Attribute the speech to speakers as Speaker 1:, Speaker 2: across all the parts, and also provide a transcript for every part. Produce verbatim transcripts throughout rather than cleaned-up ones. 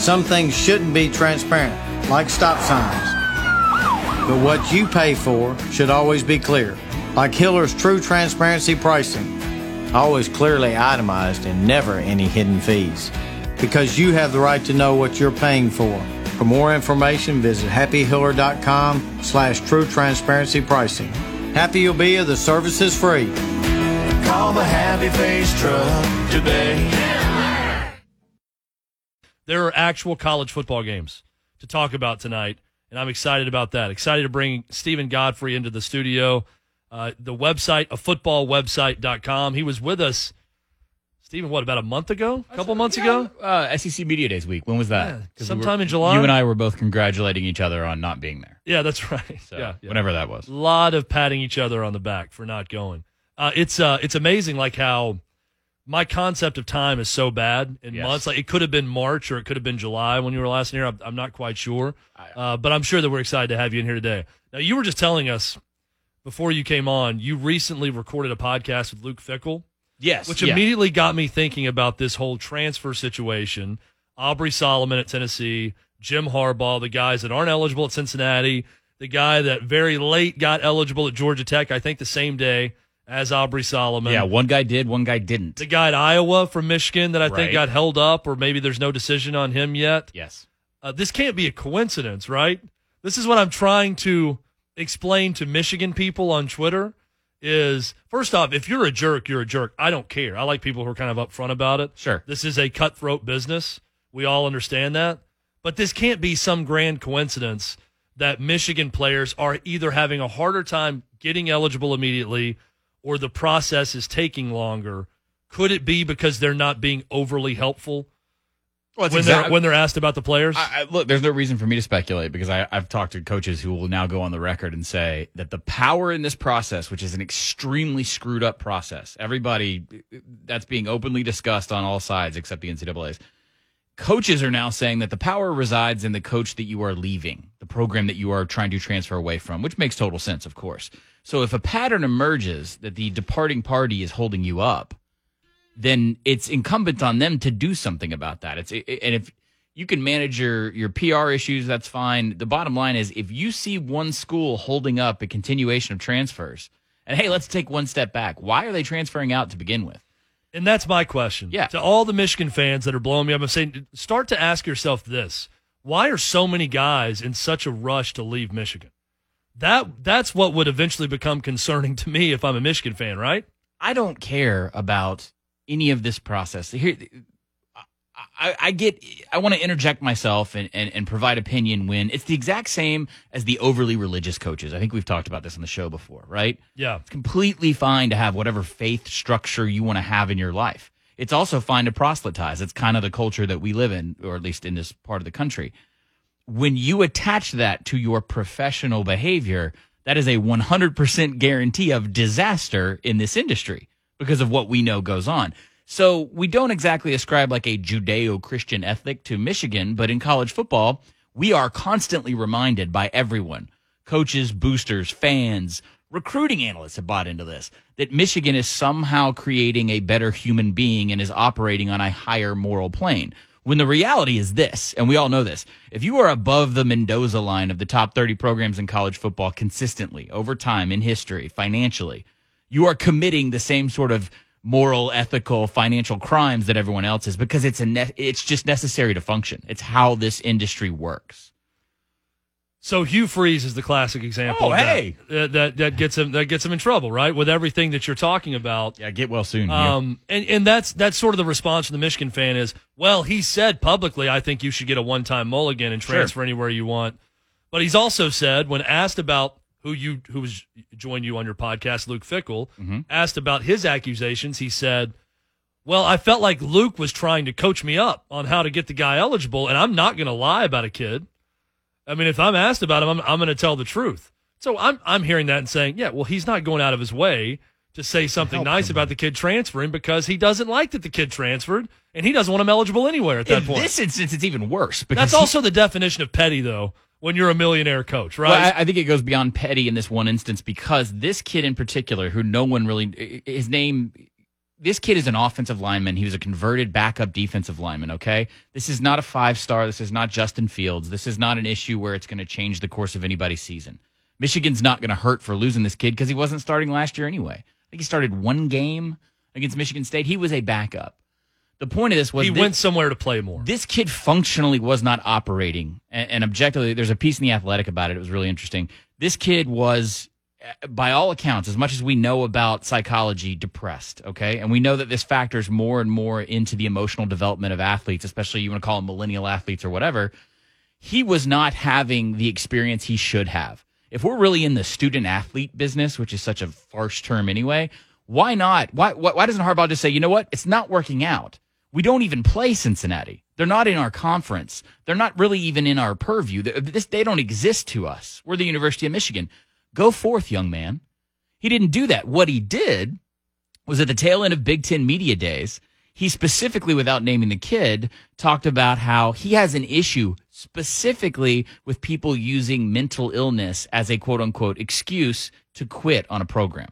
Speaker 1: some things shouldn't be transparent, like stop signs. But what you pay for should always be clear, like Hiller's True Transparency Pricing. Always clearly itemized and never any hidden fees. Because you have the right to know what you're paying for. For more information, visit happyhiller.com slash true transparency pricing. Happy you'll be, the service is free.
Speaker 2: Call the Happy Face Truck today.
Speaker 3: There are actual college football games to talk about tonight, and I'm excited about that. Excited to bring Stephen Godfrey into the studio. Uh, the website, a football website dot com. He was with us, Stephen, what, about a month ago? A couple months
Speaker 4: yeah,
Speaker 3: ago?
Speaker 4: Uh, S E C Media Days week. When was that?
Speaker 3: Yeah, sometime
Speaker 4: we were,
Speaker 3: in July.
Speaker 4: You and I were both congratulating each other on not being there.
Speaker 3: Yeah, that's right.
Speaker 4: So,
Speaker 3: yeah, yeah.
Speaker 4: Whenever that was.
Speaker 3: A lot of patting each other on the back for not going. Uh, it's uh, it's amazing, like how my concept of time is so bad in
Speaker 4: yes.
Speaker 3: months. Like it could have been March or it could have been July when you were last in here. I'm, I'm not quite sure, uh, but I'm sure that we're excited to have you in here today. Now, you were just telling us before you came on, you recently recorded a podcast with Luke Fickell.
Speaker 4: Yes.
Speaker 3: Which
Speaker 4: yeah.
Speaker 3: immediately got me thinking about this whole transfer situation. Aubrey Solomon at Tennessee, Jim Harbaugh, the guys that aren't eligible at Cincinnati, the guy that very late got eligible at Georgia Tech, I think the same day as Aubrey Solomon.
Speaker 4: Yeah, one guy did, one guy didn't.
Speaker 3: The guy at Iowa from Michigan that I
Speaker 4: right.
Speaker 3: think got held up, or maybe there's no decision on him yet.
Speaker 4: Yes.
Speaker 3: Uh, this can't be a coincidence, right? This is what I'm trying to explain to Michigan people on Twitter is, first off, if you're a jerk, you're a jerk. I don't care. I like people who are kind of upfront about it.
Speaker 4: Sure.
Speaker 3: This is a cutthroat business. We all understand that. But this can't be some grand coincidence that Michigan players are either having a harder time getting eligible immediately or the process is taking longer. Could it be because they're not being overly helpful
Speaker 4: well,
Speaker 3: when,
Speaker 4: exact-
Speaker 3: they're, when they're asked about the players?
Speaker 4: I, I, look, there's no reason for me to speculate because I, I've talked to coaches who will now go on the record and say that the power in this process, which is an extremely screwed up process, everybody, that's being openly discussed on all sides except the N C double A's. Coaches are now saying that the power resides in the coach that you are leaving, the program that you are trying to transfer away from, which makes total sense, of course. So if a pattern emerges that the departing party is holding you up, then it's incumbent on them to do something about that. It's and if you can manage your, your P R issues, that's fine. The bottom line is if you see one school holding up a continuation of transfers, and hey, let's take one step back. Why are they transferring out to begin with?
Speaker 3: And that's my question.
Speaker 4: Yeah.
Speaker 3: To all the Michigan fans that are blowing me up, I'm saying, start to ask yourself this. Why are so many guys in such a rush to leave Michigan? That That's what would eventually become concerning to me if I'm a Michigan fan, right?
Speaker 4: I don't care about any of this process. Here, I, I get. I want to interject myself and, and, and provide opinion when it's the exact same as the overly religious coaches. I think we've talked about this on the show before, right?
Speaker 3: Yeah.
Speaker 4: It's completely fine to have whatever faith structure you want to have in your life. It's also fine to proselytize. It's kind of the culture that we live in, or at least in this part of the country. When you attach that to your professional behavior, that is a one hundred percent guarantee of disaster in this industry because of what we know goes on. So we don't exactly ascribe like a Judeo-Christian ethic to Michigan, but in college football, we are constantly reminded by everyone, coaches, boosters, fans, recruiting analysts have bought into this, that Michigan is somehow creating a better human being and is operating on a higher moral plane. When the reality is this, and we all know this, if you are above the Mendoza line of the top thirty programs in college football consistently, over time, in history, financially, you are committing the same sort of moral, ethical, financial crimes that everyone else is because it's a ne- it's just necessary to function. It's how this industry works.
Speaker 3: So Hugh Freeze is the classic example.
Speaker 4: Oh,
Speaker 3: of
Speaker 4: hey.
Speaker 3: that. Uh, that that gets him that gets him in trouble, right? With everything that you're talking about.
Speaker 4: Yeah, get well soon.
Speaker 3: Um, and and that's that's sort of the response from the Michigan fan is, well, he said publicly, I think you should get a one-time mulligan and transfer
Speaker 4: Sure.
Speaker 3: anywhere you want. But he's also said, when asked about who you who was joined you on your podcast, Luke Fickell,
Speaker 4: Mm-hmm.
Speaker 3: asked about his accusations, he said, well, I felt like Luke was trying to coach me up on how to get the guy eligible, and I'm not going to lie about a kid. I mean, if I'm asked about him, I'm, I'm going to tell the truth. So I'm I'm hearing that and saying, yeah, well, he's not going out of his way to say something
Speaker 4: Help
Speaker 3: nice
Speaker 4: him.
Speaker 3: about the kid transferring because he doesn't like that the kid transferred, and he doesn't want him eligible anywhere at that
Speaker 4: In
Speaker 3: point.
Speaker 4: this instance, it's even worse. Because
Speaker 3: That's
Speaker 4: he-
Speaker 3: also the definition of petty, though, when you're a millionaire coach, right?
Speaker 4: Well, I, I think it goes beyond petty in this one instance because this kid in particular, who no one really, his name this kid is an offensive lineman. He was a converted backup defensive lineman, okay? This is not a five-star. This is not Justin Fields. This is not an issue where it's going to change the course of anybody's season. Michigan's not going to hurt for losing this kid because he wasn't starting last year anyway. I think he started one game against Michigan State. He was a backup. The point of this was
Speaker 3: he
Speaker 4: this,
Speaker 3: went somewhere to play more.
Speaker 4: This kid functionally was not operating, and, and objectively, there's a piece in The Athletic about it. It was really interesting. This kid was, by all accounts, as much as we know about psychology, depressed, okay? And we know that this factors more and more into the emotional development of athletes, especially you want to call them millennial athletes or whatever. He was not having the experience he should have. If we're really in the student-athlete business, which is such a farce term anyway, why not? Why, why, why doesn't Harbaugh just say, you know what? It's not working out. We don't even play Cincinnati. They're not in our conference. They're not really even in our purview. This, they don't exist to us. We're the University of Michigan. Go forth, young man. He didn't do that. What he did was at the tail end of Big Ten Media Days, he specifically, without naming the kid, talked about how he has an issue specifically with people using mental illness as a quote-unquote excuse to quit on a program.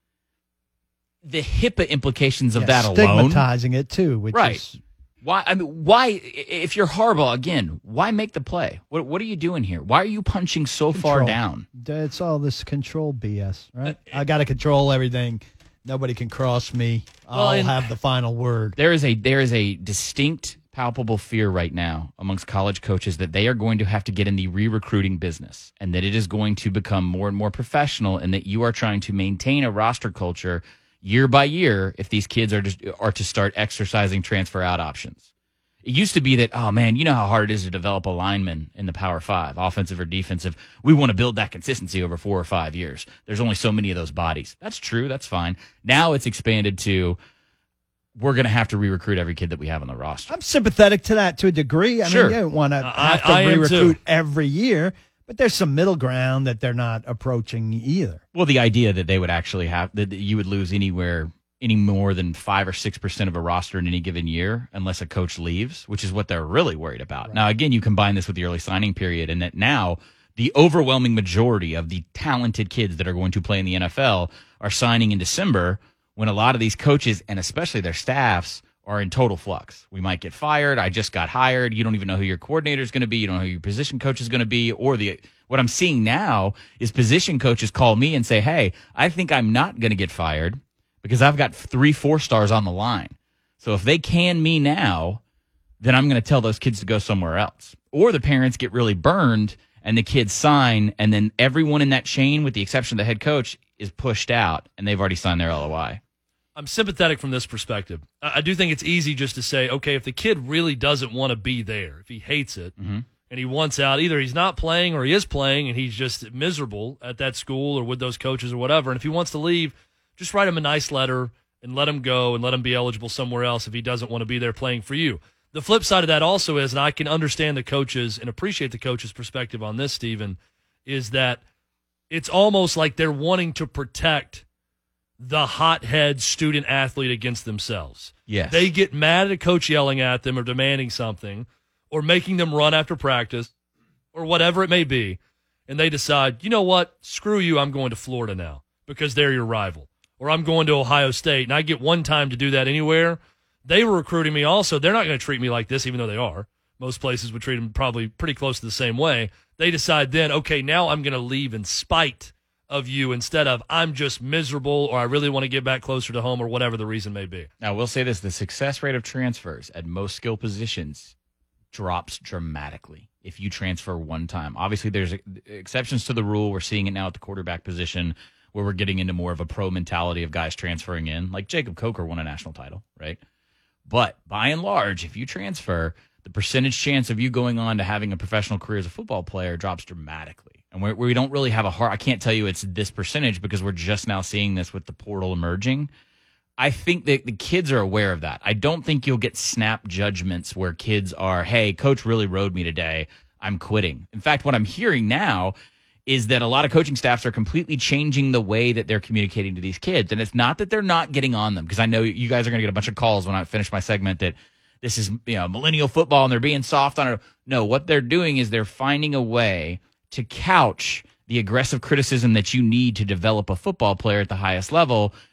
Speaker 4: The HIPAA implications of
Speaker 5: yeah,
Speaker 4: that alone.
Speaker 5: Stigmatizing it, too. Which
Speaker 4: right.
Speaker 5: Is,
Speaker 4: why? I mean, why, if you're Harbaugh, again, why make the play? What What are you doing here? Why are you punching so
Speaker 5: control.
Speaker 4: far down?
Speaker 5: It's all this control B S, right? I got to control everything. Nobody can cross me. I'll
Speaker 3: Well, and-
Speaker 5: have the final word.
Speaker 4: There is a there is a distinct, palpable fear right now amongst college coaches that they are going to have to get in the re-recruiting business and that it is going to become more and more professional and that you are trying to maintain a roster culture year by year if these kids are just, are to start exercising transfer out options. It used to be that, oh man, you know how hard it is to develop a lineman in the Power Five, offensive or defensive. We want to build that consistency over four or five years. There's only so many of those bodies. That's true. That's fine. Now it's expanded to we're going to have to re-recruit every kid that we have on the roster.
Speaker 5: I'm sympathetic to that to a degree. I
Speaker 4: Sure.
Speaker 5: mean, you don't want to
Speaker 3: I-
Speaker 5: have to
Speaker 3: I am
Speaker 5: re-recruit
Speaker 3: too.
Speaker 5: every year, but there's some middle ground that they're not approaching either.
Speaker 4: Well, the idea that they would actually have that you would lose anywhere any more than five or six percent of a roster in any given year unless a coach leaves, which is what they're really worried about. Right. Now, again, you combine this with the early signing period, and that now the overwhelming majority of the talented kids that are going to play in the N F L are signing in December, when a lot of these coaches and especially their staffs are in total flux. We might get fired. I just got hired. You don't even know who your coordinator is going to be. You don't know who your position coach is going to be. Or the what I'm seeing now is position coaches call me and say, hey, I think I'm not going to get fired because I've got three four stars on the line. So if they can me now, then I'm going to tell those kids to go somewhere else. Or the parents get really burned and the kids sign, and then everyone in that chain, with the exception of the head coach, is pushed out, and they've already signed their L O I.
Speaker 3: I'm sympathetic from this perspective. I I do think it's easy just to say, okay, if the kid really doesn't want to be there, if he hates it,
Speaker 4: Mm-hmm.
Speaker 3: and he wants out, either he's not playing or he is playing and he's just miserable at that school or with those coaches or whatever. And if he wants to leave, just write him a nice letter and let him go and let him be eligible somewhere else if he doesn't want to be there playing for you. The flip side of that also is, and I can understand the coaches and appreciate the coaches' perspective on this, Stephen, is that it's almost like they're wanting to protect the hothead student athlete against themselves.
Speaker 4: Yes.
Speaker 3: They get mad at a coach yelling at them or demanding something or making them run after practice or whatever it may be, and they decide, you know what, screw you, I'm going to Florida now because they're your rival. Or I'm going to Ohio State, and I get one time to do that anywhere. They were recruiting me also. They're not going to treat me like this, even though they are. Most places would treat them probably pretty close to the same way. They decide then, okay, now I'm going to leave in spite of you instead of I'm just miserable or I really want to get back closer to home or whatever the reason may be.
Speaker 4: Now, we'll say this. The success rate of transfers at most skill positions drops dramatically if you transfer one time. Obviously, there's exceptions to the rule. We're seeing it now at the quarterback position where we're getting into more of a pro mentality of guys transferring in. Like Jacob Coker won a national title, right? But by and large, if you transfer, the percentage chance of you going on to having a professional career as a football player drops dramatically. And we we don't really have a hard – I can't tell you it's this percentage because we're just now seeing this with the portal emerging. I think that the kids are aware of that. I don't think you'll get snap judgments where kids are, hey, coach really rode me today, I'm quitting. In fact, what I'm hearing now is that a lot of coaching staffs are completely changing the way that they're communicating to these kids. And it's not that they're not getting on them, because I know you guys are going to get a bunch of calls when I finish my segment that this is, you know, millennial football and they're being soft on it. No, what they're doing is they're finding a way to couch the aggressive criticism that you need to develop a football player at the highest level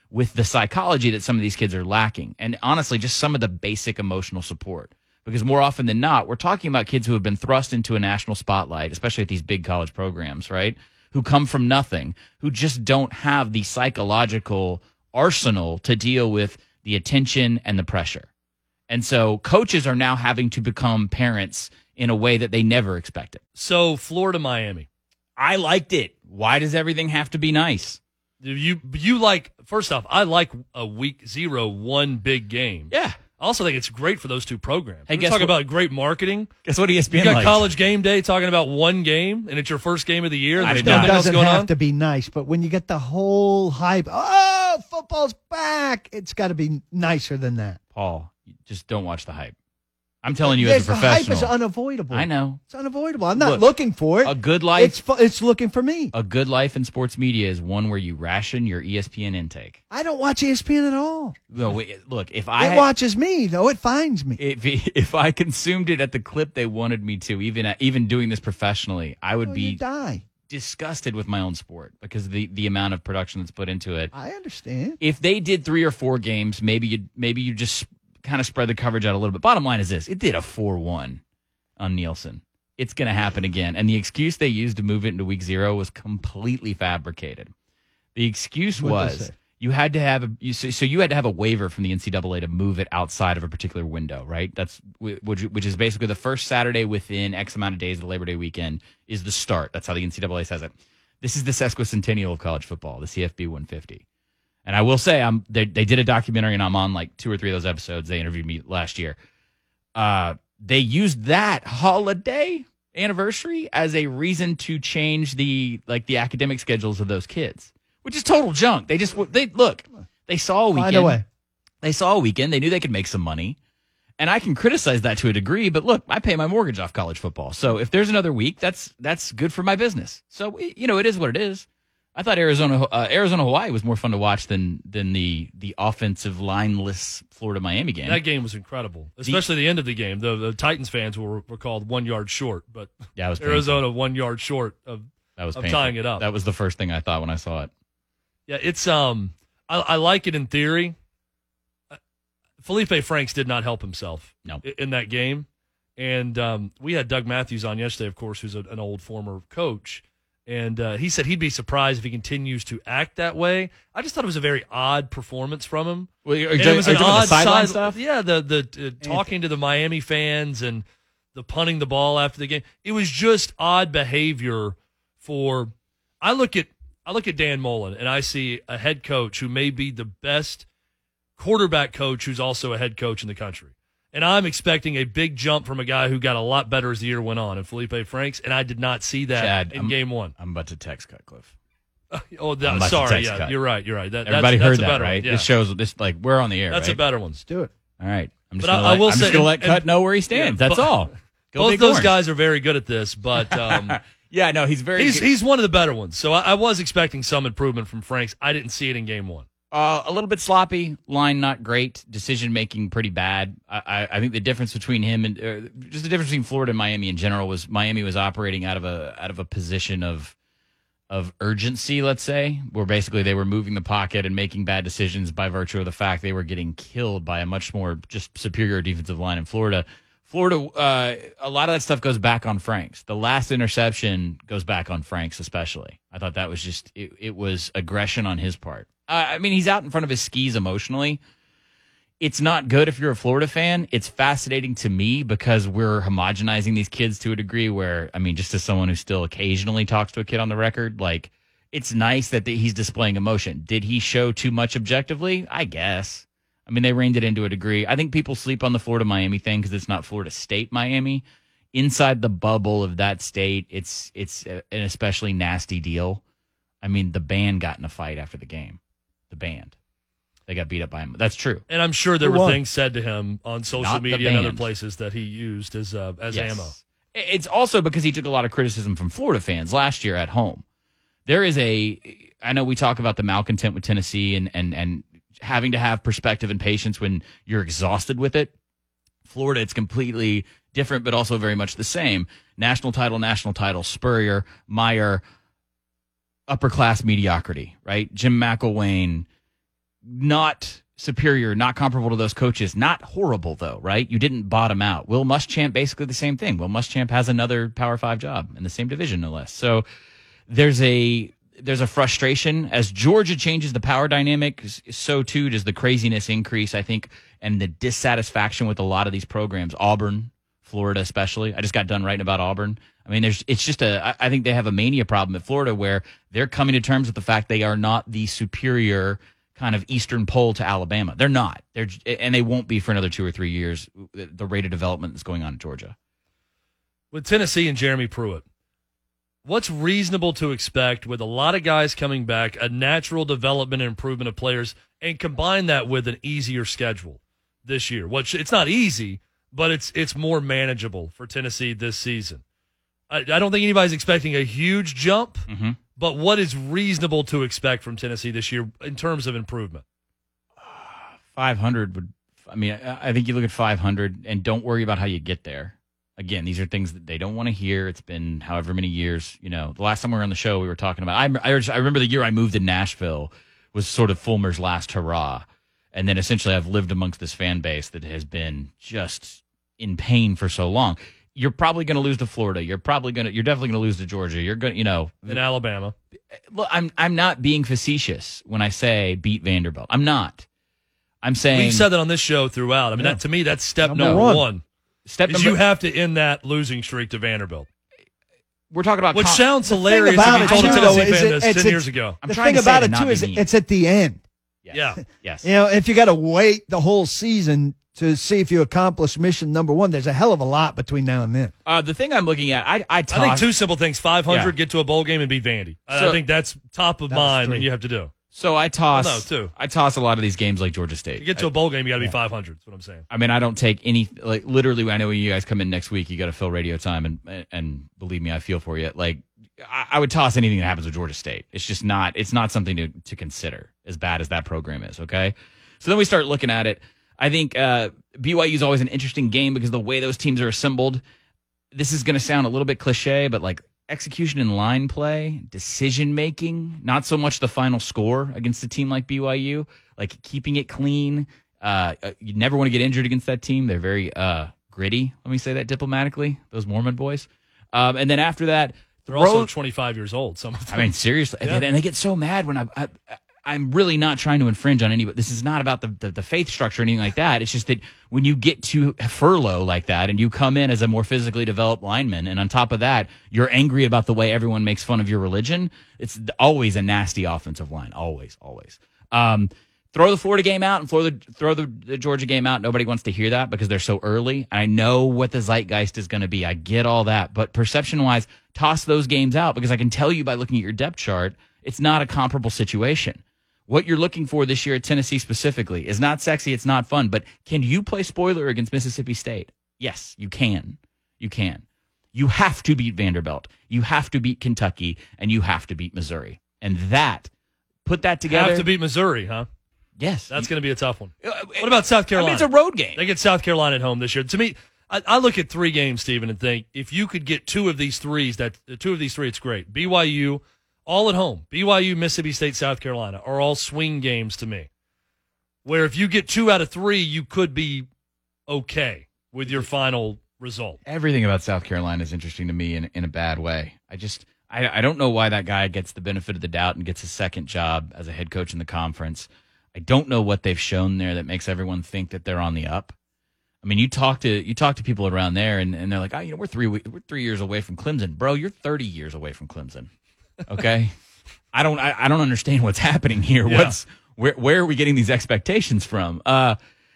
Speaker 4: with the psychology that some of these kids are lacking. And honestly, just some of the basic emotional support. Because more often than not, we're talking about kids who have been thrust into a national spotlight, especially at these big college programs, right? Who come from nothing, who just don't have the psychological arsenal to deal with the attention and the pressure. And so coaches are now having to become parents in a way that they never expected.
Speaker 3: So Florida, Miami.
Speaker 4: I liked it. Why does everything have to be nice?
Speaker 3: You you like, first off, I like a week zero, one big game.
Speaker 4: Yeah.
Speaker 3: I also think it's great for those two programs.
Speaker 4: Hey,
Speaker 3: We're
Speaker 4: guess
Speaker 3: talking
Speaker 4: what-
Speaker 3: about great marketing.
Speaker 4: Guess what E S P
Speaker 3: You
Speaker 4: N
Speaker 3: got
Speaker 4: liked?
Speaker 3: College Game Day talking about one game, and it's your first game of the year. And
Speaker 4: I
Speaker 3: there's
Speaker 4: did not.
Speaker 3: nothing
Speaker 5: It
Speaker 3: else
Speaker 5: doesn't
Speaker 3: going
Speaker 5: have
Speaker 3: on.
Speaker 5: to be nice, but when you get the whole hype, oh, football's back, it's got to be nicer than that.
Speaker 4: Paul, just don't watch the hype. I'm telling you as a
Speaker 5: There's-
Speaker 4: professional.
Speaker 5: The hype is unavoidable.
Speaker 4: I know.
Speaker 5: It's unavoidable. I'm not
Speaker 4: Look,
Speaker 5: looking for it.
Speaker 4: A good life,
Speaker 5: It's fu- it's looking for me.
Speaker 4: a good life in sports media is one where you ration your E S P N intake.
Speaker 5: I don't watch E S P N at all.
Speaker 4: No, wait, look, if I
Speaker 5: It
Speaker 4: had-
Speaker 5: watches me, though. It finds me.
Speaker 4: if if I consumed it at the clip they wanted me to, even even doing this professionally, I would
Speaker 5: Oh,
Speaker 4: be
Speaker 5: you die.
Speaker 4: disgusted with my own sport because of the the amount of production that's put into it.
Speaker 5: I understand.
Speaker 4: If they did three or four games, maybe you maybe you just kind of spread the coverage out a little bit. Bottom line is this: it did a four one on Nielsen. It's going to happen again, and the excuse they used to move it into week zero was completely fabricated. The excuse
Speaker 5: What'd they
Speaker 4: was
Speaker 5: say?
Speaker 4: you had to have a you, so, so you had to have a waiver from the N C double A to move it outside of a particular window, right? That's wh- which, which is basically the first Saturday within X amount of days of the Labor Day weekend is the start. That's how the N C double A says it. This is the sesquicentennial of college football, the C F B one fifty. And I will say, I'm they, they did a documentary, and I'm on like two or three of those episodes. They interviewed me last year. Uh, they used that holiday anniversary as a reason to change the like the academic schedules of those kids, which is total junk. They just they look, they saw a weekend.
Speaker 5: Find a way.
Speaker 4: They saw a weekend. They knew they could make some money. And I can criticize that to a degree, but look, I pay my mortgage off college football. So if there's another week, that's that's good for my business. So, you know, it is what it is. I thought Arizona uh, Arizona Hawaii was more fun to watch than than the the offensive lineless Florida Miami game.
Speaker 3: That game was incredible, especially the, end of the game. The, the Titans fans were, were called one yard short, but
Speaker 4: Yeah, it was painful.
Speaker 3: Arizona one yard short of
Speaker 4: that was
Speaker 3: of
Speaker 4: painful.
Speaker 3: tying it up.
Speaker 4: That was the first thing I thought when I saw it.
Speaker 3: Yeah, it's um, I, I like it in theory. Uh, Felipe Franks did not help himself
Speaker 4: No.
Speaker 3: i- in that game, and um, we had Doug Matthews on yesterday, of course, who's a, an old former coach, and uh, he said he'd be surprised if he continues to act that way. I just thought it was a very odd performance from him.
Speaker 4: Well, are you
Speaker 3: And
Speaker 4: talking-
Speaker 3: it was
Speaker 4: are
Speaker 3: an
Speaker 4: you talking about
Speaker 3: odd
Speaker 4: the sideline
Speaker 3: side,
Speaker 4: stuff?
Speaker 3: Yeah, the the uh, talking to the Miami fans and the punting the ball after the game. It was just odd behavior. For I look at I look at Dan Mullen and I see a head coach who may be the best quarterback coach who's also a head coach in the country, and I'm expecting a big jump from a guy who got a lot better as the year went on, and Felipe Franks, and I did not see that
Speaker 4: Chad,
Speaker 3: in
Speaker 4: I'm-
Speaker 3: game one.
Speaker 4: I'm about to text Cutcliffe.
Speaker 3: Oh,
Speaker 4: I'm
Speaker 3: that,
Speaker 4: about to
Speaker 3: sorry,
Speaker 4: text
Speaker 3: yeah,
Speaker 4: cut.
Speaker 3: you're right, you're right. That,
Speaker 4: Everybody
Speaker 3: that's,
Speaker 4: heard
Speaker 3: that's a
Speaker 4: that,
Speaker 3: better
Speaker 4: right?
Speaker 3: One. Yeah.
Speaker 4: This shows this like we're on the air.
Speaker 3: That's
Speaker 4: right?
Speaker 3: a better one.
Speaker 5: Let's do it.
Speaker 4: All right. I'm just
Speaker 3: But I-
Speaker 4: gonna
Speaker 3: I
Speaker 4: let,
Speaker 3: will
Speaker 4: I'm
Speaker 3: say-
Speaker 4: just gonna let
Speaker 3: and-
Speaker 4: Cut know where he stands.
Speaker 3: Yeah,
Speaker 4: That's
Speaker 3: but-
Speaker 4: all. Go
Speaker 3: Both
Speaker 4: Big
Speaker 3: those
Speaker 4: Orange.
Speaker 3: guys are very good at this, but um,
Speaker 4: Yeah, no, he's very.
Speaker 3: he's
Speaker 4: good.
Speaker 3: he's one of the better ones. So I, I was expecting some improvement from Franks. I didn't see it in game one.
Speaker 4: Uh, a little bit sloppy, line not great, decision making pretty bad. I, I, I think the difference between him and uh, just the difference between Florida and Miami in general was Miami was operating out of a out of a position of of urgency, let's say, where basically they were moving the pocket and making bad decisions by virtue of the fact they were getting killed by a much more just superior defensive line in Florida. Florida, uh, a lot of that stuff goes back on Franks. The last interception goes back on Franks, especially. I thought that was just it, it was aggression on his part. Uh, I mean, he's out in front of his skis emotionally. It's not good if you're a Florida fan. It's fascinating to me because we're homogenizing these kids to a degree where, I mean, just as someone who still occasionally talks to a kid on the record, like, it's nice that the, he's displaying emotion. Did he show too much objectively? I guess. I mean, they reined it into a degree. I think people sleep on the Florida-Miami thing because it's not Florida State Miami. Inside the bubble of that state, it's it's an especially nasty deal. I mean, the band got in a fight after the game. The band. They got beat up by him. That's true.
Speaker 3: And I'm sure there
Speaker 5: Who
Speaker 3: were
Speaker 5: won?
Speaker 3: things said to him on social
Speaker 4: Not the
Speaker 3: media and other
Speaker 4: band.
Speaker 3: places that he used as uh, as
Speaker 4: Yes.
Speaker 3: ammo.
Speaker 4: It's also because he took a lot of criticism from Florida fans last year at home. There is a, I know we talk about the malcontent with Tennessee and, and, and having to have perspective and patience when you're exhausted with it. Florida, it's completely different, but also very much the same. National title, national title, Spurrier, Meyer, upper class mediocrity, right? Jim McElwain, not superior, not comparable to those coaches, not horrible though, right? You didn't bottom out. Will Muschamp, basically the same thing. Will Muschamp has another Power Five job in the same division, no less. So there's a there's a frustration as Georgia changes the power dynamic. So too does the craziness increase, I think, and the dissatisfaction with a lot of these programs. Auburn, Florida, especially. I just got done writing about Auburn. I mean, there's it's just a. I think they have a mania problem at Florida where they're coming to terms with the fact they are not the superior kind of Eastern pole to Alabama. They're not. They're and they won't be for another two or three years. The rate of development that's going on in Georgia.
Speaker 3: With Tennessee and Jeremy Pruitt, what's reasonable to expect with a lot of guys coming back, a natural development and improvement of players, and combine that with an easier schedule this year? Which it's not easy, but it's it's more manageable for Tennessee this season. I, I don't think anybody's expecting a huge jump.
Speaker 4: Mm-hmm.
Speaker 3: But what is reasonable to expect from Tennessee this year in terms of improvement?
Speaker 4: five hundred would, I mean, I, I think you look at five hundred and don't worry about how you get there. Again, these are things that they don't want to hear. It's been however many years. You know, the last time we were on the show, we were talking about, I, I, I remember the year I moved to Nashville was sort of Fulmer's last hurrah. And then essentially I've lived amongst this fan base that has been just in pain for so long. You're probably going to lose to Florida. You're probably going to. You're definitely going to lose to Georgia. You're going. You know,
Speaker 3: in Alabama.
Speaker 4: Look, I'm. I'm not being facetious when I say beat Vanderbilt. I'm not. I'm saying
Speaker 3: we've said that on this show throughout. I mean,
Speaker 5: Yeah.
Speaker 3: that to me, that's step
Speaker 5: Number
Speaker 3: number,
Speaker 5: one.
Speaker 3: one.
Speaker 4: Step
Speaker 3: is
Speaker 4: number.
Speaker 3: you have to end that losing streak to Vanderbilt,
Speaker 4: we're talking about
Speaker 3: which
Speaker 4: com-
Speaker 3: sounds
Speaker 5: The
Speaker 3: hilarious
Speaker 5: thing
Speaker 3: if you
Speaker 5: about
Speaker 3: told
Speaker 5: it,
Speaker 3: a
Speaker 5: too,
Speaker 3: Tennessee
Speaker 5: though, is
Speaker 3: fan
Speaker 5: it-
Speaker 3: this
Speaker 5: it's-
Speaker 3: ten years
Speaker 5: it's-
Speaker 3: ago.
Speaker 4: I'm
Speaker 5: the
Speaker 4: trying
Speaker 5: thing
Speaker 4: to say
Speaker 5: about
Speaker 4: to
Speaker 5: it
Speaker 4: not
Speaker 5: too
Speaker 4: be
Speaker 5: is
Speaker 4: mean.
Speaker 5: it's at the end.
Speaker 4: Yes.
Speaker 3: Yeah.
Speaker 4: Yes.
Speaker 5: You know, if you got to wait the whole season to see if you accomplish mission number one, there's a hell of a lot between now and then.
Speaker 4: Uh, the thing I'm looking at, I I, toss,
Speaker 3: I think two simple things: five hundred,
Speaker 4: Yeah.
Speaker 3: get to a bowl game, and beat Vandy. I,
Speaker 4: So-
Speaker 3: I think that's top of
Speaker 5: That was
Speaker 3: mind
Speaker 5: three.
Speaker 3: when you have to do.
Speaker 4: So I toss.
Speaker 3: Well, no, two.
Speaker 4: I toss a lot of these games like Georgia State.
Speaker 3: You get to a bowl game, you got to be five hundred. That's what I'm saying.
Speaker 4: I mean, I don't take any, like, literally, I know when you guys come in next week, you got to fill radio time, and and believe me, I feel for you. Like, I, I would toss anything that happens with Georgia State. It's just not, it's not something to, to consider, as bad as that program is, okay? So then we start looking at it. I think uh, B Y U is always an interesting game because the way those teams are assembled, this is going to sound a little bit cliche, but like, execution in line play, decision making, not so much the final score against a team like B Y U, like keeping it clean. Uh, you never want to get injured against that team. They're very uh, gritty. Let me say that diplomatically, those Mormon boys. Um, and then after that,
Speaker 3: They're
Speaker 4: throw-
Speaker 3: also twenty-five years old. Some of them.
Speaker 4: I mean, seriously,
Speaker 3: Yeah.
Speaker 4: and, and they get so mad when I, I, I'm really not trying to infringe on anybody. This is not about the, the the faith structure or anything like that. It's just that when you get to furlough like that, and you come in as a more physically developed lineman, and on top of that, you're angry about the way everyone makes fun of your religion. It's always a nasty offensive line. Always, always. Um, throw the Florida game out and throw the throw the, the Georgia game out. Nobody wants to hear that because they're so early. I know what the zeitgeist is going to be. I get all that, but perception wise, toss those games out because I can tell you by looking at your depth chart, it's not a comparable situation. What you're looking for this year at Tennessee specifically is not sexy, it's not fun, but can you play spoiler against Mississippi State? Yes, you can. You can. You have to beat Vanderbilt. You have to beat Kentucky, and you have to beat Missouri. And that, put that together.
Speaker 3: Have to beat Missouri, huh?
Speaker 4: Yes.
Speaker 3: That's going to be a tough one.
Speaker 4: Uh,
Speaker 3: What about South
Speaker 4: I
Speaker 3: Carolina?
Speaker 4: mean, it's a road game.
Speaker 3: They get South Carolina at home this year. To me, I, I look at three games, Stephen, and think if you could get two of these threes, that two of these three, it's great. B Y U, all at home. B Y U, Mississippi State, South Carolina are all swing games to me. Where if you get two out of three, you could be okay with your final result.
Speaker 4: Everything about South Carolina is interesting to me in, in a bad way. I just, I, I don't know why that guy gets the benefit of the doubt and gets a second job as a head coach in the conference. I don't know what they've shown there that makes everyone think that they're on the up. I mean, you talk to you talk to people around there, and, and they're like, "Oh, you know, we're three we're three years away from Clemson, bro. You're thirty years away from Clemson." Okay, I don't I, I don't understand what's happening here.
Speaker 3: Yeah.
Speaker 4: What's where where are we getting these expectations from? Uh,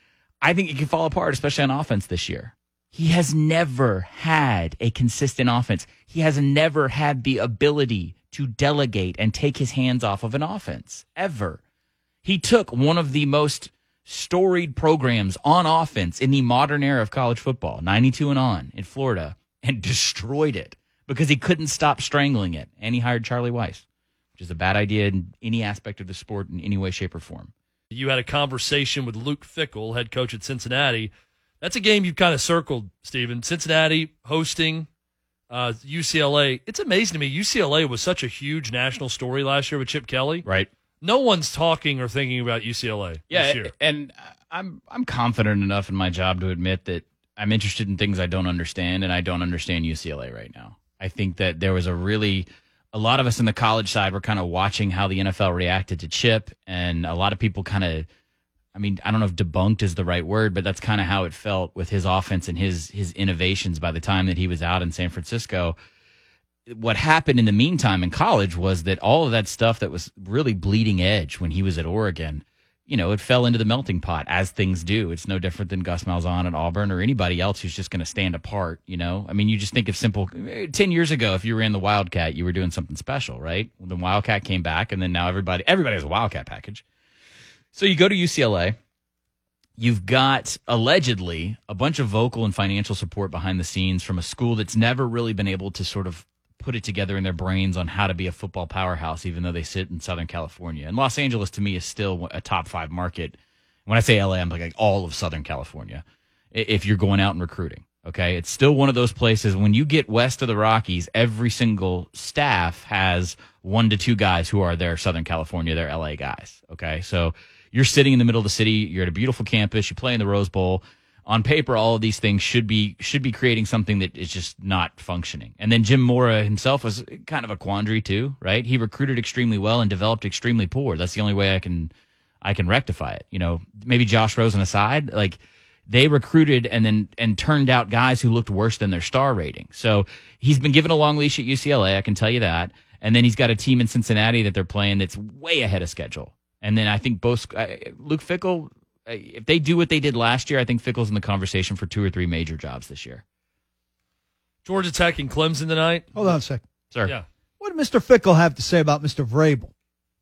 Speaker 4: I think it can fall apart, especially on offense this year. He has never had a consistent offense. He has never had the ability to delegate and take his hands off of an offense ever. He took one of the most storied programs on offense in the modern era of college football, ninety-two and on in Florida, and destroyed it because he couldn't stop strangling it. And he hired Charlie Weiss, which is a bad idea in any aspect of the sport in any way, shape, or form.
Speaker 3: You had a conversation with Luke Fickell, head coach at Cincinnati. That's a game you've kind of circled, Stephen. Cincinnati hosting uh, U C L A. It's amazing to me. U C L A was such a huge national story last year with Chip Kelly.
Speaker 4: Right.
Speaker 3: no one's talking or thinking about U C L A
Speaker 4: Yeah,
Speaker 3: this year.
Speaker 4: and I'm I'm confident enough in my job to admit that I'm interested in things I don't understand, and I don't understand U C L A right now. I think that there was a really a lot of us in the college side were kind of watching how the N F L reacted to Chip, and a lot of people kind of, I mean, I don't know if debunked is the right word, but that's kind of how it felt with his offense and his his innovations by the time that he was out in San Francisco. What happened in the meantime in college was that all of that stuff that was really bleeding edge when he was at Oregon, you know, it fell into the melting pot, as things do. It's no different than Gus Malzahn at Auburn or anybody else who's just going to stand apart, you know? I mean, you just think of simple, ten years ago, if you ran the Wildcat, you were doing something special, right? Well, the Wildcat came back, and then now everybody, everybody has a Wildcat package. So you go to U C L A, you've got, allegedly, a bunch of vocal and financial support behind the scenes from a school that's never really been able to sort of put it together in their brains on how to be a football powerhouse, even though they sit in Southern California. And Los Angeles, to me, is still a top five market. When I say L A, I'm like, like all of Southern California, if you're going out and recruiting. Okay, it's still one of those places. When you get west of the Rockies, every single staff has one to two guys who are their Southern California, their L A guys. Okay, so you're sitting in the middle of the city. You're at a beautiful campus. You play in the Rose Bowl. On paper, all of these things should be should be creating something that is just not functioning. And then Jim Mora himself was kind of a quandary too, right? He recruited extremely well and developed extremely poor. That's the only way I can I can rectify it. You know, maybe Josh Rosen aside, like they recruited and then and turned out guys who looked worse than their star rating. So he's been given a long leash at U C L A, I can tell you that. And then he's got a team in Cincinnati that they're playing that's way ahead of schedule. And then I think both uh, Luke Fickell, if they do what they did last year, I think Fickell's in the conversation for two or three major jobs this year.
Speaker 3: Georgia Tech and Clemson tonight.
Speaker 5: Hold on a second.
Speaker 4: Sir.
Speaker 3: Yeah.
Speaker 5: What did Mister Fickell have to say about Mister Vrabel?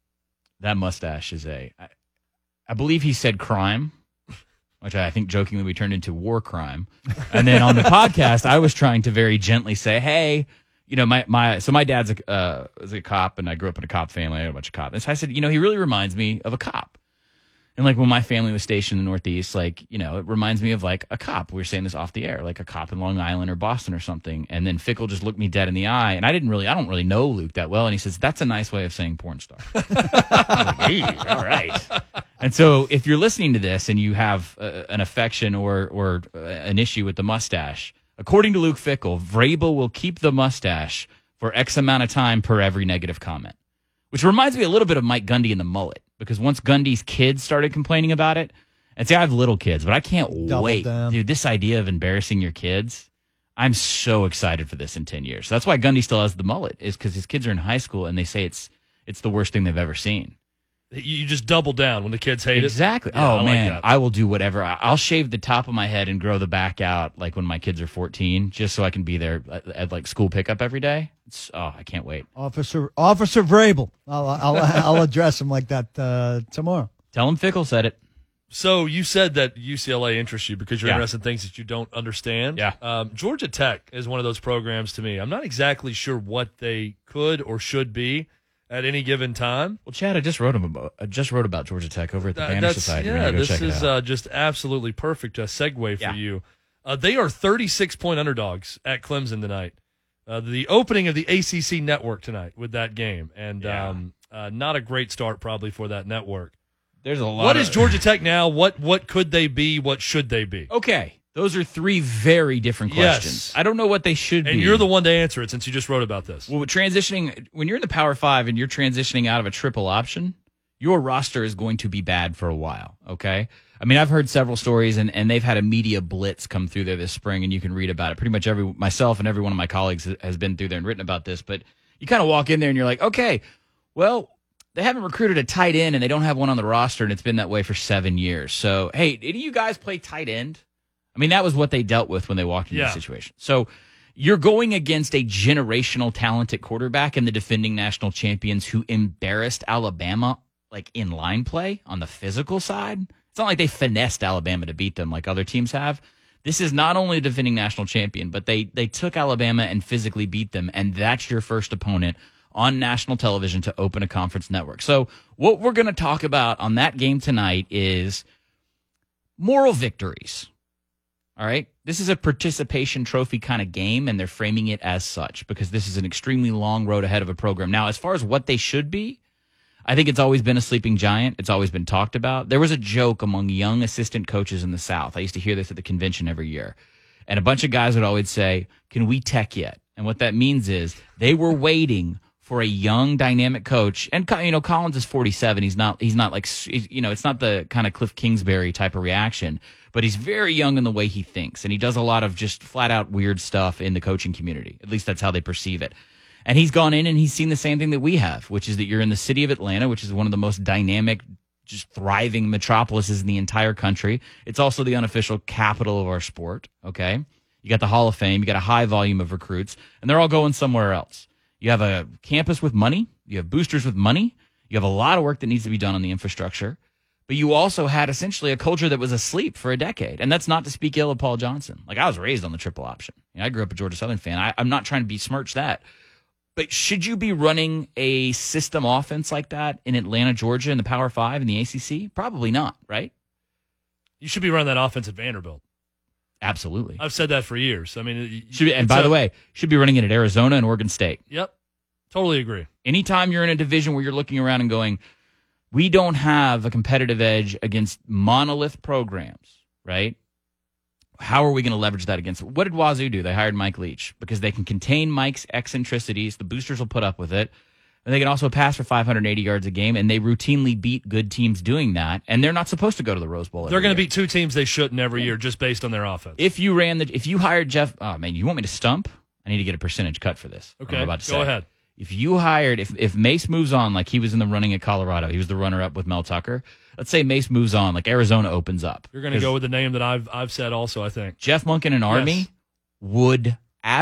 Speaker 4: That mustache is a, I, I believe he said crime, which I think jokingly we turned into war crime. And then on the podcast, I was trying to very gently say, hey, you know, my, my so my dad's a, uh, was a cop, and I grew up in a cop family. I had a bunch of cops. And so I said, you know, he really reminds me of a cop. And like when my family was stationed in the Northeast, like, you know, it reminds me of like a cop. We were saying this off the air, like a cop in Long Island or Boston or something. And then Fickell just looked me dead in the eye. And I didn't really, I don't really know Luke that well. And he says, that's a nice way of saying porn star. I was like, hey, all right. And so if you're listening to this and you have uh, an affection or, or uh, an issue with the mustache, according to Luke Fickell, Vrabel will keep the mustache for X amount of time per every negative comment, which reminds me a little bit of Mike Gundy and the mullet. Because once Gundy's kids started complaining about it, and see, I have little kids, but I can't
Speaker 5: Double
Speaker 4: wait.
Speaker 5: down.
Speaker 4: Dude, this idea of embarrassing your kids, I'm so excited for this in ten years. So that's why Gundy still has the mullet, is because his kids are in high school and they say it's it's the worst thing they've ever seen.
Speaker 3: You just double down when the kids hate
Speaker 4: Exactly.
Speaker 3: it. Yeah,
Speaker 4: oh,
Speaker 3: I like
Speaker 4: man.
Speaker 3: that.
Speaker 4: I will do whatever. I- I'll shave the top of my head and grow the back out like when my kids are fourteen, just so I can be there at, at like school pickup every day. It's, oh, I can't wait.
Speaker 5: Officer Officer Vrabel. I'll I'll, I'll address him like that uh, tomorrow.
Speaker 4: Tell him Fickell said it.
Speaker 3: So you said that U C L A interests you because you're
Speaker 4: Yeah.
Speaker 3: interested in things that you don't understand.
Speaker 4: Yeah.
Speaker 3: Um, Georgia Tech is one of those programs to me. I'm not exactly sure what they could or should be at any given time.
Speaker 4: Well, Chad, I just wrote him about. I just wrote about Georgia Tech over at the
Speaker 3: Uh,
Speaker 4: Banner
Speaker 3: that's-
Speaker 4: Society. We're
Speaker 3: Yeah,
Speaker 4: gonna go
Speaker 3: this
Speaker 4: check it
Speaker 3: is
Speaker 4: out.
Speaker 3: uh, just absolutely perfect uh, segue for
Speaker 4: Yeah.
Speaker 3: you. Uh, they are thirty-six point underdogs at Clemson tonight. Uh, the opening of the A C C network tonight with that game, and
Speaker 4: Yeah.
Speaker 3: um, uh, not a great start probably for that network.
Speaker 4: There's a lot.
Speaker 3: What
Speaker 4: of,
Speaker 3: is Georgia Tech now? What what could they be? What should they be?
Speaker 4: Okay, those are three very different
Speaker 3: Yes.
Speaker 4: questions. I don't know what they should
Speaker 3: And
Speaker 4: be.
Speaker 3: you're the one to answer it since you just wrote about this.
Speaker 4: Well, transitioning when you're in the Power Five and you're transitioning out of a triple option, your roster is going to be bad for a while. Okay, I mean, I've heard several stories, and, and they've had a media blitz come through there this spring, and you can read about it. Pretty much every myself and every one of my colleagues has been through there and written about this. But you kind of walk in there and you're like, okay, well, they haven't recruited a tight end, and they don't have one on the roster, and it's been that way for seven years. So, hey, did you guys play tight end? I mean, that was what they dealt with when they walked into
Speaker 3: Yeah.
Speaker 4: the situation. So you're going against a generational talented quarterback and the defending national champions who embarrassed Alabama, like in line play on the physical side. It's not like they finessed Alabama to beat them like other teams have. This is not only a defending national champion, but they they took Alabama and physically beat them, and that's your first opponent on national television to open a conference network. So what we're going to talk about on that game tonight is moral victories. All right. This is a participation trophy kind of game, and they're framing it as such because this is an extremely long road ahead of a program. Now, as far as what they should be, I think it's always been a sleeping giant. It's always been talked about. There was a joke among young assistant coaches in the South. I used to hear this at the convention every year. And a bunch of guys would always say, can we tech yet? And what that means is they were waiting for a young, dynamic coach. And, you know, Collins is forty-seven. He's not, he's not like, you know, it's not the kind of Cliff Kingsbury type of reaction, but he's very young in the way he thinks. And he does a lot of just flat out weird stuff in the coaching community. At least that's how they perceive it. And he's gone in and he's seen the same thing that we have, which is that you're in the city of Atlanta, which is one of the most dynamic, just thriving metropolises in the entire country. It's also the unofficial capital of our sport, okay? You got the Hall of Fame, you got a high volume of recruits, and they're all going somewhere else. You have a campus with money, you have boosters with money, you have a lot of work that needs to be done on the infrastructure, but you also had essentially a culture that was asleep for a decade. And that's not to speak ill of Paul Johnson. Like, I was raised on the triple option. You know, I grew up a Georgia Southern fan. I, I'm not trying to besmirch that. But should you be running a system offense like that in Atlanta, Georgia, in the Power Five, in the A C C? Probably not, right?
Speaker 3: You should be running that offense at Vanderbilt.
Speaker 4: Absolutely.
Speaker 3: I've said that for years. I mean,
Speaker 4: should be, and by a, the way, should be running it at Arizona and Oregon State.
Speaker 3: Yep. Totally agree.
Speaker 4: Anytime you're in a division where you're looking around and going, we don't have a competitive edge against monolith programs, right? How are we going to leverage that against it? What did Wazoo do? They hired Mike Leach because they can contain Mike's eccentricities. The boosters will put up with it. And they can also pass for five hundred eighty yards a game, and they routinely beat good teams doing that. And they're not supposed to go to the Rose Bowl.
Speaker 3: They're going to beat two teams they shouldn't every year just based on their offense.
Speaker 4: If you ran the, if you hired Jeff, oh man, you want me to stump? I need to get a percentage cut for this.
Speaker 3: Okay,
Speaker 4: I'm about to
Speaker 3: go
Speaker 4: say.
Speaker 3: ahead.
Speaker 4: If you hired, if if Mace moves on, like he was in the running at Colorado, he was the runner-up with Mel Tucker. Let's say Mace moves on, like Arizona opens up.
Speaker 3: You're going to go with the name that I've I've said also, I think.
Speaker 4: Jeff Monken and Army
Speaker 3: yes.
Speaker 4: would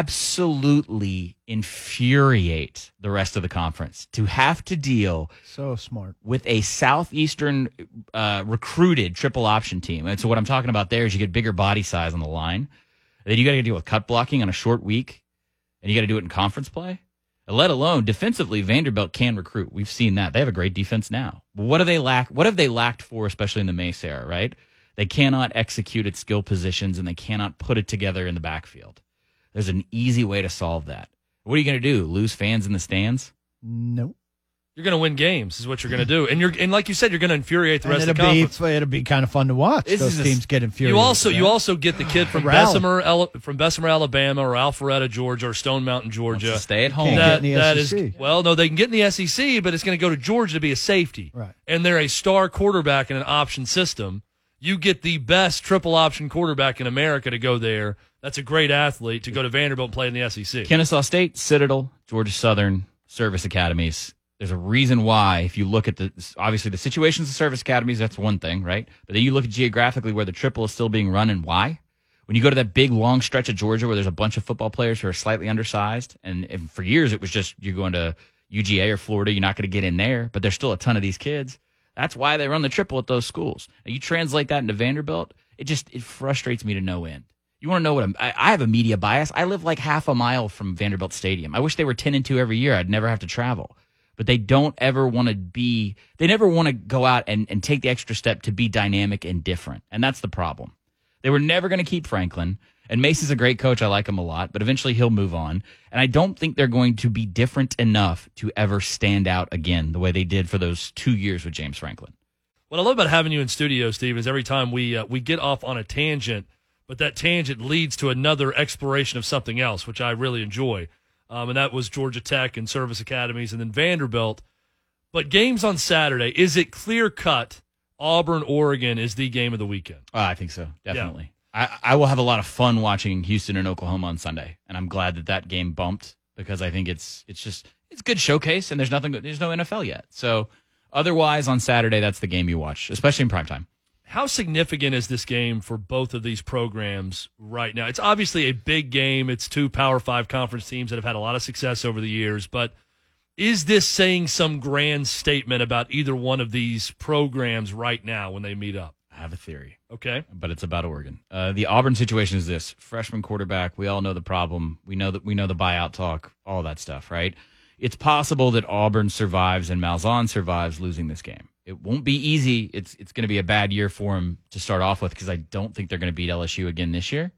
Speaker 4: absolutely infuriate the rest of the conference to have to deal
Speaker 5: so smart
Speaker 4: with a southeastern uh, recruited triple option team. And so what I'm talking about there is you get bigger body size on the line. And then you got to deal with cut blocking on a short week, and you got to do it in conference play. Let alone defensively, Vanderbilt can recruit. We've seen that. They have a great defense now. What do they lack? What have they lacked for, especially in the Mace era, right? They cannot execute at skill positions, and they cannot put it together in the backfield. There's an easy way to solve that. What are you going to do? Lose fans in the stands?
Speaker 5: No.
Speaker 3: You're going to win games is what you're going to do. And you're and like you said, you're going to infuriate the
Speaker 5: and
Speaker 3: rest of the
Speaker 5: be,
Speaker 3: conference.
Speaker 5: It'll be kind of fun to watch.
Speaker 3: This
Speaker 5: Those
Speaker 3: is
Speaker 5: teams
Speaker 3: a,
Speaker 5: get infuriated.
Speaker 3: You also
Speaker 5: right?
Speaker 3: you also get the kid from
Speaker 5: Rally.
Speaker 3: Bessemer, from Bessemer, Alabama, or Alpharetta, Georgia, or Stone Mountain, Georgia.
Speaker 4: Stay at home.
Speaker 5: Can't
Speaker 3: That,
Speaker 5: get in the
Speaker 3: that
Speaker 5: S E C.
Speaker 3: is well, no, they can get in the S E C, but it's going to go to Georgia to be a safety.
Speaker 5: Right.
Speaker 3: And they're a star quarterback in an option system. You get the best triple option quarterback in America to go there. That's a great athlete to go to Vanderbilt and play in the S E C.
Speaker 4: Kennesaw State, Citadel, Georgia Southern, service academies. There's a reason why, if you look at the, obviously the situations of service academies, that's one thing, right? But then you look at geographically where the triple is still being run and why. When you go to that big, long stretch of Georgia where there's a bunch of football players who are slightly undersized, and, and for years it was just you're going to U G A or Florida, you're not going to get in there, but there's still a ton of these kids. That's why they run the triple at those schools. Now, you translate that into Vanderbilt, it just it frustrates me to no end. You want to know what I'm, I, I have a media bias. I live like half a mile from Vanderbilt Stadium. I wish they were ten and two every year. I'd never have to travel. But they don't ever want to be, they never want to go out and, and take the extra step to be dynamic and different. And that's the problem. They were never going to keep Franklin. And Mason's a great coach. I like him a lot, but eventually he'll move on. And I don't think they're going to be different enough to ever stand out again the way they did for those two years with James Franklin.
Speaker 3: What I love about having you in studio, Steve, is every time we uh, we get off on a tangent, but that tangent leads to another exploration of something else, which I really enjoy. Um, and that was Georgia Tech and service academies and then Vanderbilt. But games on Saturday, is it clear-cut Auburn, Oregon is the game of the weekend?
Speaker 4: Oh, I think so, definitely. Yeah. I, I will have a lot of fun watching Houston and Oklahoma on Sunday, and I'm glad that that game bumped because I think it's it's just it's a good showcase, and there's nothing there's no N F L yet. So otherwise, on Saturday, that's the game you watch, especially in primetime.
Speaker 3: How significant is this game for both of these programs right now? It's obviously a big game. It's two Power Five conference teams that have had a lot of success over the years. But is this saying some grand statement about either one of these programs right now when they meet up?
Speaker 4: I have a theory.
Speaker 3: Okay.
Speaker 4: But it's about Oregon. Uh, the Auburn situation is this. Freshman quarterback, we all know the problem. We know that we know the buyout talk, all that stuff, right? It's possible that Auburn survives and Malzahn survives losing this game. It won't be easy. It's it's going to be a bad year for him to start off with because I don't think they're going to beat L S U again this year.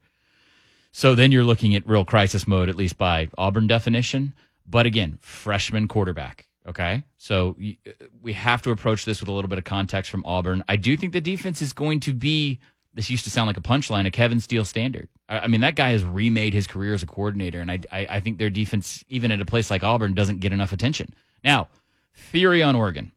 Speaker 4: So then you're looking at real crisis mode, at least by Auburn definition. But again, freshman quarterback, Okay, so y- we have to approach this with a little bit of context from Auburn. I do think the defense is going to be, this used to sound like a punchline, a Kevin Steele standard. I, I mean, that guy has remade his career as a coordinator, and I, I, I think their defense, even at a place like Auburn, doesn't get enough attention. Now, theory on Oregon.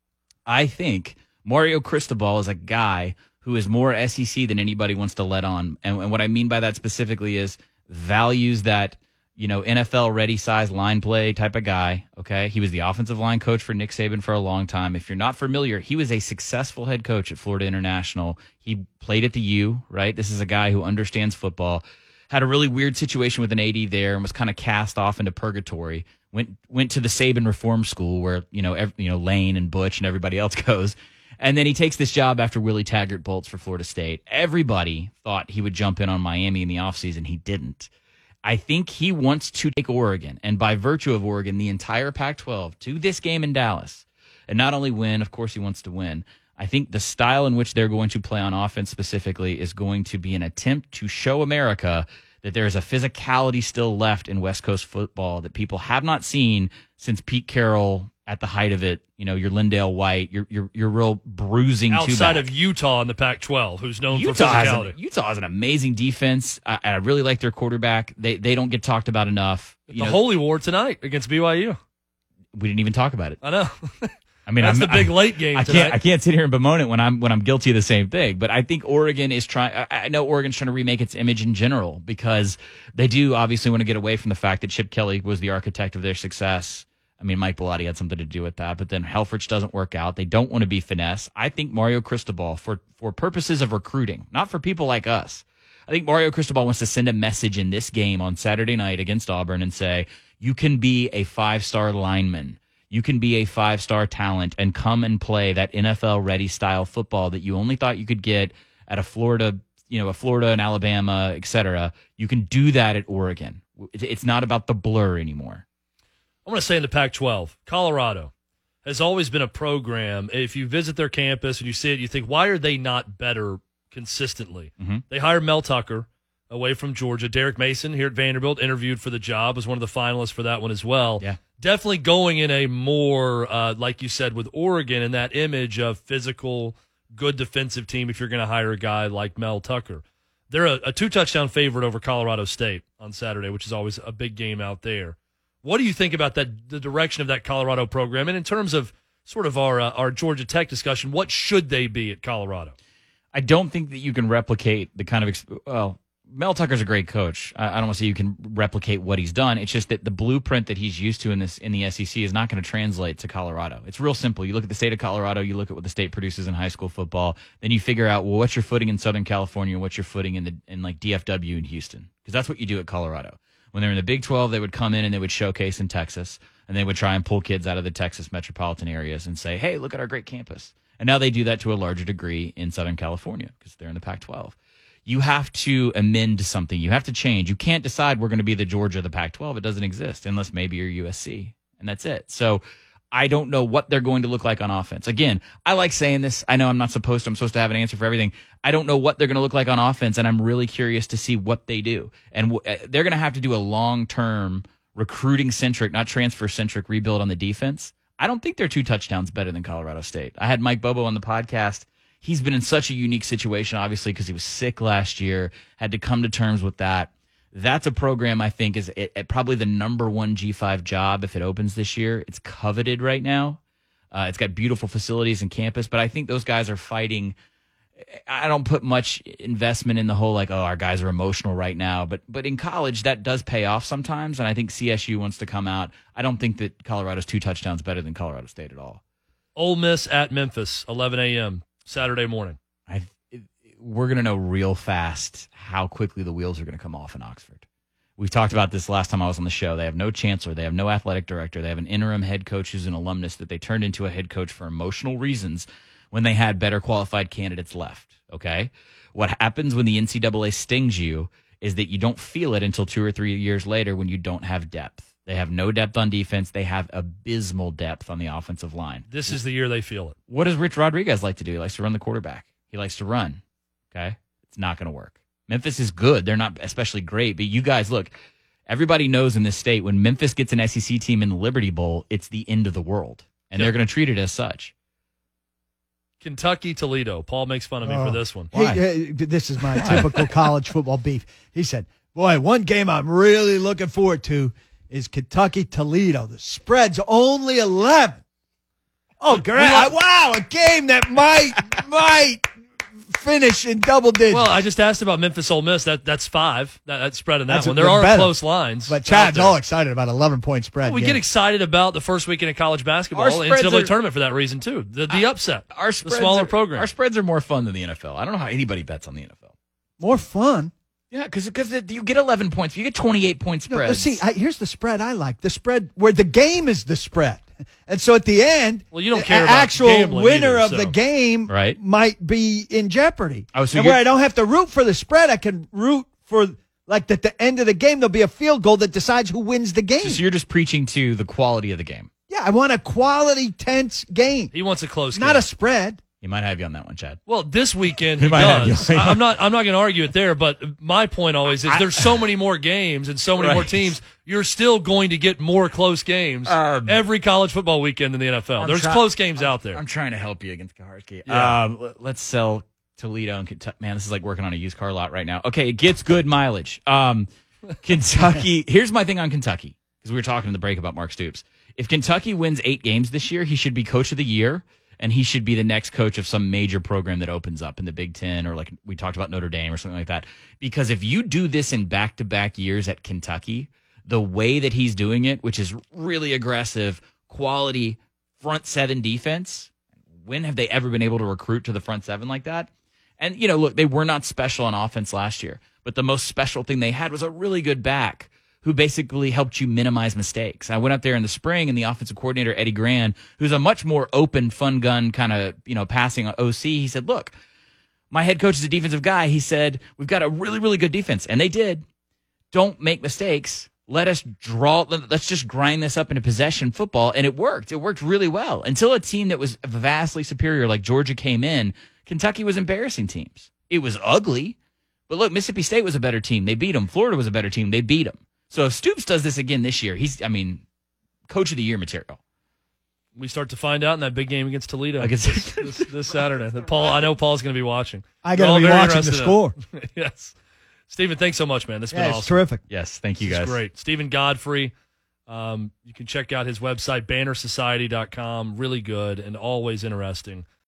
Speaker 4: I think Mario Cristobal is a guy who is more S E C than anybody wants to let on. And, and what I mean by that specifically is values that, you know, N F L ready size line play type of guy. Okay. He was the offensive line coach for Nick Saban for a long time. If you're not familiar, he was a successful head coach at Florida International. He played at the U, right? This is a guy who understands football, had a really weird situation with an A D there and was kind of cast off into purgatory. Went, went to the Saban Reform School where, you know, every, you know, Lane and Butch and everybody else goes. And then he takes this job after Willie Taggart bolts for Florida State. Everybody thought he would jump in on Miami in the offseason. He didn't. I think he wants to take Oregon, and by virtue of Oregon, the entire Pac twelve to this game in Dallas. And not only win, of course he wants to win. I think the style in which they're going to play on offense specifically is going to be an attempt to show America that there is a physicality still left in West Coast football that people have not seen since Pete Carroll at the height of it. You know, your Lindale White, your your your real bruising
Speaker 3: outside
Speaker 4: two-back.
Speaker 3: of Utah in the Pac twelve, who's known
Speaker 4: Utah
Speaker 3: for
Speaker 4: has
Speaker 3: physicality.
Speaker 4: an, Utah has an amazing defense. I, I really like their quarterback. They they don't get talked about enough. You
Speaker 3: the
Speaker 4: know,
Speaker 3: Holy War tonight against B Y U.
Speaker 4: we didn't even talk about it.
Speaker 3: I know.
Speaker 4: I mean,
Speaker 3: That's
Speaker 4: I'm,
Speaker 3: the big
Speaker 4: I,
Speaker 3: late game
Speaker 4: I
Speaker 3: tonight.
Speaker 4: can't I can't sit here and bemoan it when I'm when I'm guilty of the same thing. But I think Oregon is trying. I, I know Oregon's trying to remake its image in general because they do obviously want to get away from the fact that Chip Kelly was the architect of their success. I mean, Mike Bellotti had something to do with that, but then Helfrich doesn't work out. They don't want to be finesse. I think Mario Cristobal, for, for purposes of recruiting, not for people like us, I think Mario Cristobal wants to send a message in this game on Saturday night against Auburn and say, you can be a five-star lineman. You can be a five-star talent and come and play that N F L-ready style football that you only thought you could get at a Florida, you know, a Florida and Alabama, et cetera. You can do that at Oregon. It's not about the blur anymore.
Speaker 3: I want to say in the Pac twelve, Colorado has always been a program. If you visit their campus and you see it, you think, why are they not better consistently?
Speaker 4: Mm-hmm.
Speaker 3: They hired Mel Tucker away from Georgia. Derek Mason here at Vanderbilt interviewed for the job, was one of the finalists for that one as well.
Speaker 4: Yeah.
Speaker 3: Definitely going in a more, uh, like you said, with Oregon and that image of physical, good defensive team if you're going to hire a guy like Mel Tucker. They're a, a two-touchdown favorite over Colorado State on Saturday, which is always a big game out there. What do you think about that? The direction of that Colorado program, and in terms of sort of our uh, our Georgia Tech discussion, what should they be at Colorado?
Speaker 4: I don't think that you can replicate the kind of exp- well. Mel Tucker's a great coach. I, I don't want to say you can replicate what he's done. It's just that the blueprint that he's used to in this in the S E C is not going to translate to Colorado. It's real simple. You look at the state of Colorado, you look at what the state produces in high school football, then you figure out, well, what's your footing in Southern California, what's your footing in the in like D F W in Houston, because that's what you do at Colorado. When they're in the Big twelve, they would come in and they would showcase in Texas, and they would try and pull kids out of the Texas metropolitan areas and say, hey, look at our great campus. And now they do that to a larger degree in Southern California because they're in the Pac twelve. You have to amend something. You have to change. You can't decide we're going to be the Georgia of the Pac twelve. It doesn't exist unless maybe you're U S C, and that's it. So I don't know what they're going to look like on offense. Again, I like saying this. I know I'm not supposed to. I'm supposed to have an answer for everything. I don't know what they're going to look like on offense, and I'm really curious to see what they do. And w- they're going to have to do a long-term recruiting-centric, not transfer-centric rebuild on the defense. I don't think they're two touchdowns better than Colorado State. I had Mike Bobo on the podcast. He's been in such a unique situation, obviously, because he was sick last year, had to come to terms with that. That's a program I think is it, it probably the number one G five job if it opens this year. It's coveted right now. Uh, it's got beautiful facilities and campus, but I think those guys are fighting. I don't put much investment in the whole like, oh, our guys are emotional right now. But but in college, that does pay off sometimes, and I think C S U wants to come out. I don't think that Colorado's two touchdowns better than Colorado State at all.
Speaker 3: Ole Miss at Memphis, eleven a.m. Saturday morning.
Speaker 4: I we're going to know real fast how quickly the wheels are going to come off in Oxford. We've talked about this last time I was on the show. They have no chancellor. They have no athletic director. They have an interim head coach who's an alumnus that they turned into a head coach for emotional reasons when they had better qualified candidates left, okay? What happens when the N C double A stings you is that you don't feel it until two or three years later when you don't have depth. They have no depth on defense. They have abysmal depth on the offensive line.
Speaker 3: This is the year they feel it.
Speaker 4: What does Rich Rodriguez like to do? He likes to run the quarterback. He likes to run. Okay? It's not going to work. Memphis is good. They're not especially great, but you guys, look, Everybody knows in this state when Memphis gets an S E C team in the Liberty Bowl, it's the end of the world, and
Speaker 3: Yeah.
Speaker 4: they're going to treat it as such.
Speaker 3: Kentucky, Toledo. Paul makes fun of me
Speaker 5: Oh.
Speaker 3: for this one.
Speaker 5: He, uh, this is my typical college football beef. He said, boy, one game I'm really looking forward to is Kentucky Toledo. The spread's only eleven. Oh, great. Wow, a game that might, might finish in double digits.
Speaker 3: Well, I just asked about Memphis Ole Miss. That That's five. That, that's spread in that
Speaker 5: That's a
Speaker 3: one. There
Speaker 5: bit
Speaker 3: are
Speaker 5: better.
Speaker 3: close lines.
Speaker 5: But
Speaker 3: out
Speaker 5: Chad's
Speaker 3: there.
Speaker 5: all excited about eleven-point spread.
Speaker 3: We
Speaker 5: game.
Speaker 3: get excited about the first weekend of college basketball,
Speaker 4: Our
Speaker 3: N C
Speaker 4: spreads
Speaker 3: double A
Speaker 4: are-
Speaker 3: tournament for that reason, too. The, the upset.
Speaker 4: Our
Speaker 3: the
Speaker 4: spreads
Speaker 3: smaller
Speaker 4: are,
Speaker 3: program.
Speaker 4: Our spreads are more fun than the N F L. I don't know how anybody bets on the N F L.
Speaker 5: More fun.
Speaker 4: Yeah, because you get eleven points. You get twenty-eight point
Speaker 5: No,
Speaker 4: spreads.
Speaker 5: see, I, here's the spread I like. The spread where the game is the spread. And so at the end,
Speaker 3: Well, you don't
Speaker 5: the
Speaker 3: care about
Speaker 5: actual
Speaker 3: gambling
Speaker 5: winner
Speaker 3: either,
Speaker 5: of the
Speaker 3: so.
Speaker 5: game
Speaker 4: Right.
Speaker 5: might be in jeopardy.
Speaker 4: Oh, so
Speaker 5: and
Speaker 4: you're-
Speaker 5: where I don't have to root for the spread, I can root for, like, at the end of the game, there'll be a field goal that decides who wins the game.
Speaker 4: So you're just preaching to the quality of the game.
Speaker 5: Yeah, I want a quality, tense game,
Speaker 3: He wants a close
Speaker 5: not
Speaker 3: game.
Speaker 5: a spread.
Speaker 4: He might have you on that one, Chad.
Speaker 3: Well, this weekend he
Speaker 4: He might have
Speaker 3: does.
Speaker 4: you.
Speaker 3: I- I'm not. I'm not going to argue it there. But my point always is there's so many more games and so many more
Speaker 4: Right.
Speaker 3: teams. You're still going to get more close games
Speaker 4: Um,
Speaker 3: every college football weekend in the N F L.
Speaker 4: I'm
Speaker 3: There's
Speaker 4: try-
Speaker 3: close games out there.
Speaker 4: I'm trying to help you against Kaharski.
Speaker 3: Yeah.
Speaker 4: Um, l- let's sell Toledo and Kentucky. Man, this is like working on a used car lot right now. Okay, it gets good mileage. Um, Kentucky. Here's my thing on Kentucky, because we were talking in the break about Mark Stoops. If Kentucky wins eight games this year, he should be coach of the year, and he should be the next coach of some major program that opens up in the Big Ten, or like we talked about Notre Dame or something like that. Because if you do this in back-to-back years at Kentucky, the way that he's doing it, which is really aggressive, quality front seven defense, when have they ever been able to recruit to the front seven like that? And, you know, look, they were not special on offense last year, but the most special thing they had was a really good back who basically helped you minimize mistakes. I went up there in the spring, and the offensive coordinator, Eddie Gran, who's a much more open, fun gun kind of, you know, passing O C, he said, look, my head coach is a defensive guy. He said, we've got a really, really good defense. And they did. Don't make mistakes. Let us draw. Let's just grind this up into possession football. And it worked. It worked really well until a team that was vastly superior, like Georgia, came in. Kentucky was embarrassing teams. It was ugly. But look, Mississippi State was a better team. They beat them. Florida was a better team. They beat them. So if Stoops does this again this year, he's, I mean, coach of the year material.
Speaker 3: We start to find out in that big game against Toledo
Speaker 4: Against-
Speaker 3: this, this, this Saturday. That Paul, I know Paul's going to be watching.
Speaker 5: I
Speaker 3: We're
Speaker 5: got
Speaker 3: all
Speaker 5: to be
Speaker 3: very
Speaker 5: watching the
Speaker 3: interested in
Speaker 5: score.
Speaker 3: it. Yes, Stephen, thanks so much, man. This has
Speaker 5: Yeah,
Speaker 3: been
Speaker 5: it's
Speaker 3: awesome.
Speaker 5: terrific.
Speaker 4: Yes, thank you
Speaker 3: This
Speaker 4: guys.
Speaker 3: is great. Stephen Godfrey. Um, you can check out his website, banner society dot com. Really good and always interesting.